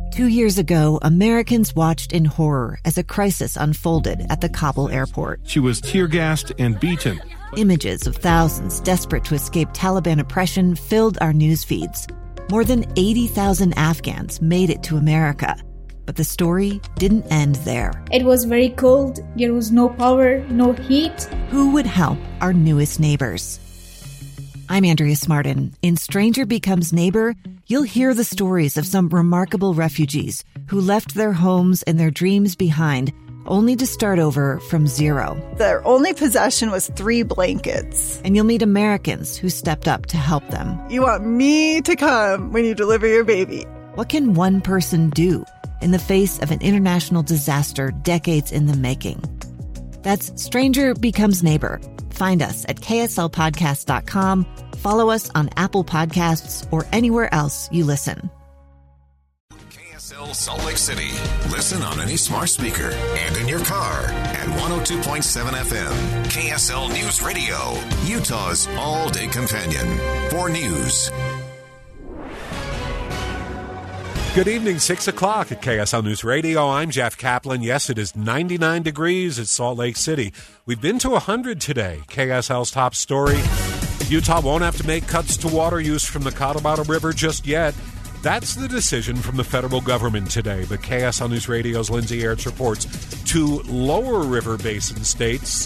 2 years ago, Americans watched in horror as a crisis unfolded at the Kabul airport. She was tear-gassed and beaten. Images of thousands desperate to escape Taliban oppression filled our news feeds. More than 80,000 Afghans made it to America. But the story didn't end there. It was very cold. There was no power, no heat. Who would help our newest neighbors? I'm Andrea Smartin. In Stranger Becomes Neighbor, you'll hear the stories of some remarkable refugees who left their homes and their dreams behind, only to start over from zero. Their only possession was 3 blankets. And you'll meet Americans who stepped up to help them. You want me to come when you deliver your baby. What can one person do in the face of an international disaster decades in the making? That's Stranger Becomes Neighbor. Find us at kslpodcast.com. Follow us on Apple Podcasts or anywhere else you listen. KSL Salt Lake City. Listen on any smart speaker and in your car at 102.7 FM. KSL News Radio, Utah's all-day companion for news. Good evening, 6 o'clock at KSL News Radio. I'm Jeff Kaplan. Yes, it is 99 degrees at Salt Lake City. We've been to 100 today. KSL's top story, Utah won't have to make cuts to water use from the Colorado River just yet. That's the decision from the federal government today. But KSL News Radio's Lindsay Aerts reports 2 lower river basin states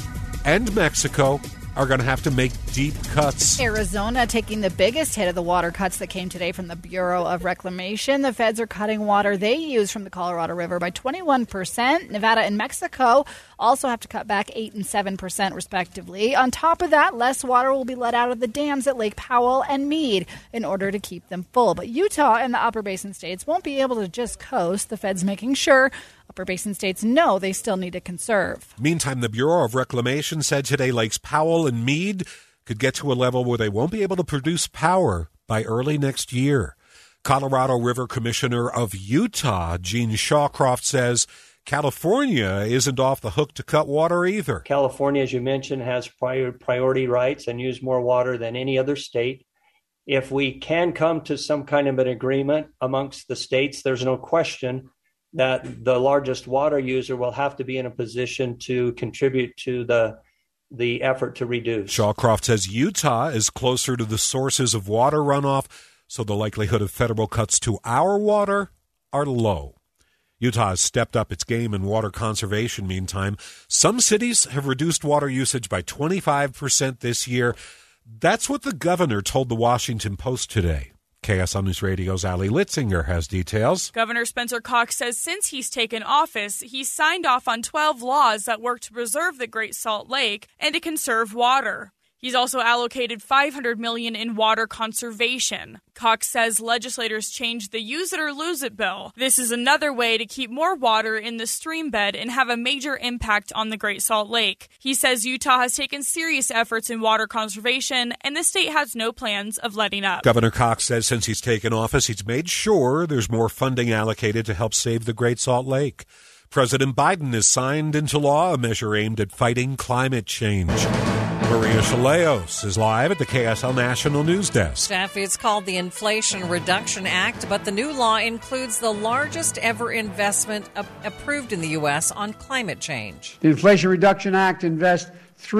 and Mexico are going to have to make deep cuts. Arizona taking the biggest hit of the water cuts that came today from the Bureau of Reclamation. The feds are cutting water they use from the Colorado River by 21%. Nevada and Mexico also have to cut back 8 and 7% respectively. On top of that, less water will be let out of the dams at Lake Powell and Meade in order to keep them full. But Utah and the Upper Basin states won't be able to just coast. The feds making sure Upper Basin states know they still need to conserve. Meantime, the Bureau of Reclamation said today Lakes Powell and Meade could get to a level where they won't be able to produce power by early next year. Colorado River Commissioner of Utah, Gene Shawcroft, says California isn't off the hook to cut water either. California, as you mentioned, has priority rights and use more water than any other state. If we can come to some kind of an agreement amongst the states, there's no question that the largest water user will have to be in a position to contribute to the effort to reduce. Shawcroft says Utah is closer to the sources of water runoff, so the likelihood of federal cuts to our water are low. Utah has stepped up its game in water conservation meantime. Some cities have reduced water usage by 25% this year. That's what the governor told the Washington Post today. KSL News Radio's Ali Litzinger has details. Governor Spencer Cox says since he's taken office, he's signed off on 12 laws that work to preserve the Great Salt Lake and to conserve water. He's also allocated $500 million in water conservation. Cox says legislators changed the use it or lose it bill. This is another way to keep more water in the stream bed and have a major impact on the Great Salt Lake. He says Utah has taken serious efforts in water conservation, and the state has no plans of letting up. Governor Cox says since he's taken office, he's made sure there's more funding allocated to help save the Great Salt Lake. President Biden has signed into law a measure aimed at fighting climate change. Maria Chaleos is live at the KSL National News Desk. Jeff, it's called the Inflation Reduction Act, but the new law includes the largest ever investment approved in the U.S. on climate change. The Inflation Reduction Act invests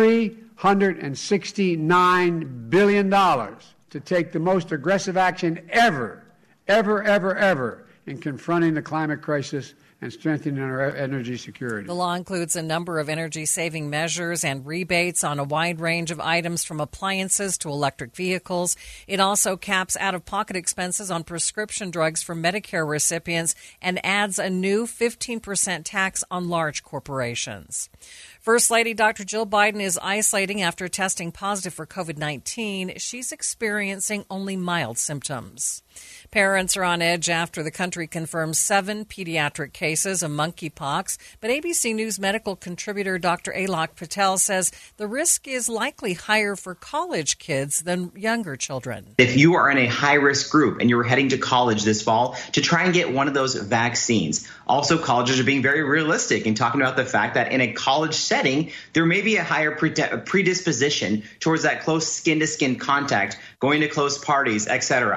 $369 billion to take the most aggressive action ever in confronting the climate crisis and strengthening our energy security. The law includes a number of energy-saving measures and rebates on a wide range of items from appliances to electric vehicles. It also caps out-of-pocket expenses on prescription drugs for Medicare recipients and adds a new 15% tax on large corporations. First Lady Dr. Jill Biden is isolating after testing positive for COVID-19. She's experiencing only mild symptoms. Parents are on edge after the country confirms 7 pediatric cases of monkeypox. But ABC News medical contributor Dr. Alok Patel says the risk is likely higher for college kids than younger children. If you are in a high-risk group and you're heading to college this fall, to try and get one of those vaccines. Also, colleges are being very realistic in talking about the fact that in a college setting, there may be a higher predisposition towards that close skin-to-skin contact, going to close parties, etc.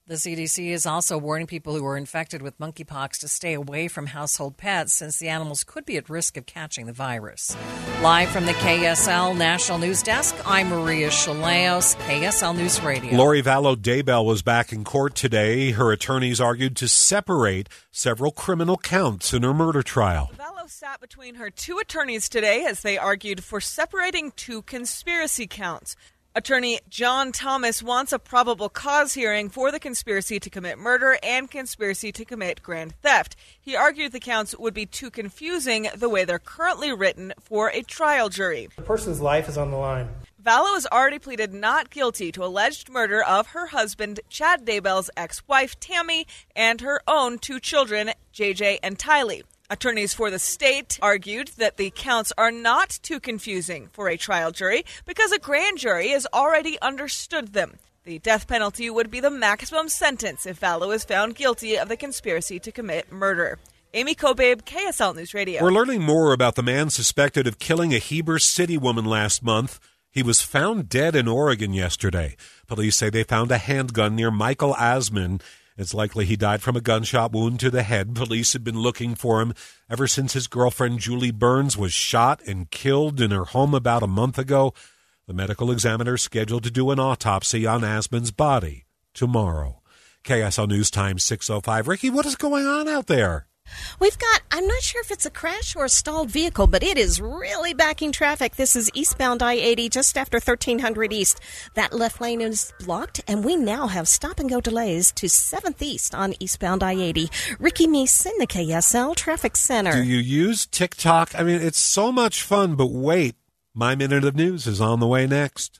The CDC is also warning people who are infected with monkeypox to stay away from household pets since the animals could be at risk of catching the virus. Live from the KSL National News Desk, I'm Maria Chaleos, KSL News Radio. Lori Vallow Daybell was back in court today. Her attorneys argued to separate several criminal counts in her murder trial. Vallow sat between her two attorneys today as they argued for separating two conspiracy counts. Attorney John Thomas wants a probable cause hearing for the conspiracy to commit murder and conspiracy to commit grand theft. He argued the counts would be too confusing the way they're currently written for a trial jury. The person's life is on the line. Vallow has already pleaded not guilty to alleged murder of her husband, Chad Daybell's ex-wife, Tammy, and her own two children, JJ and Tylee. Attorneys for the state argued that the counts are not too confusing for a trial jury because a grand jury has already understood them. The death penalty would be the maximum sentence if Vallow is found guilty of the conspiracy to commit murder. Amy Kobabe, KSL News Radio. We're learning more about the man suspected of killing a Heber City woman last month. He was found dead in Oregon yesterday. Police say they found a handgun near Michael Asman. It's likely he died from a gunshot wound to the head. Police have been looking for him ever since his girlfriend Julie Burns was shot and killed in her home about a month ago. The medical examiner is scheduled to do an autopsy on Asman's body tomorrow. KSL News Time 6:05. Ricky, what is going on out there? We've got, I'm not sure if it's a crash or a stalled vehicle, but it is really backing traffic. This is eastbound I-80 just after 1300 East. That left lane is blocked, and we now have stop-and-go delays to 7th East on eastbound I-80. Ricky Meese in the KSL Traffic Center. Do you use TikTok? I mean, it's so much fun, but wait. My Minute of News is on the way next.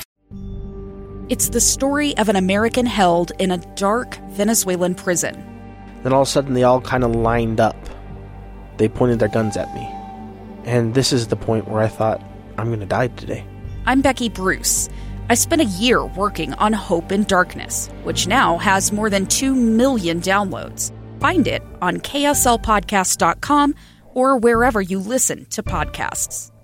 It's the story of an American held in a dark Venezuelan prison. Then all of a sudden they all kind of lined up. They pointed their guns at me. And this is the point where I thought, I'm going to die today. I'm Becky Bruce. I spent a year working on Hope in Darkness, which now has more than 2 million downloads. Find it on kslpodcast.com or wherever you listen to podcasts.